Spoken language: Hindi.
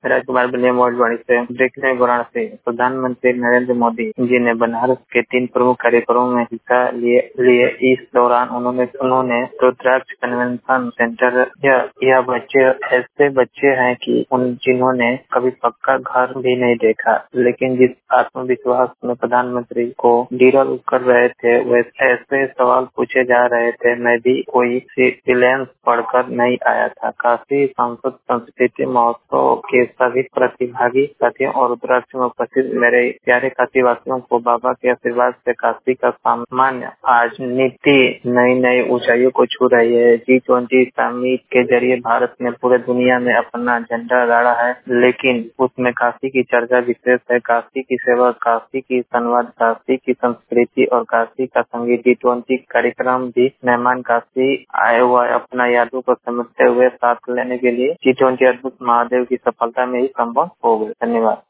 राजकुमार बलिया मौजवाड़ी से देखने वाराणसी। प्रधानमंत्री नरेंद्र मोदी जी ने बनारस के 3 प्रमुख कार्यक्रमों में हिस्सा लिए। इस दौरान उन्होंने रुद्राक्ष कन्वेंशन सेंटर यह बच्चे ऐसे बच्चे हैं कि जिन्होंने कभी पक्का घर भी नहीं देखा, लेकिन जिस आत्मविश्वास में प्रधानमंत्री को डील कर रहे थे वैसे ऐसे सवाल पूछे जा रहे थे। मैं भी कोई सिलेंस पढ़कर नहीं आया था। काशी सांस्कृतिक संस्कृति महोत्सव के सभी प्रतिभागी साथियों और रुद्राक्ष में उपस्थित मेरे प्यारे काशीवासियों को बाबा के आशीर्वाद से काशी का सामान्य आज नीति नई ऊंचाइयों को छू रही है। G20 समिट के जरिए भारत ने पूरे दुनिया में अपना झंडा गाड़ा है, लेकिन उसमें काशी की चर्चा विशेष है। काशी की सेवा, काशी की संवाद, काशी की संस्कृति और काशी का संगीत। G20 कार्यक्रम भी मेहमान काशी आए हुए अपना यादों को समझते हुए साथ लेने के लिए G20 अद्भुत महादेव की सफलता में ही संभव हो गए। धन्यवाद।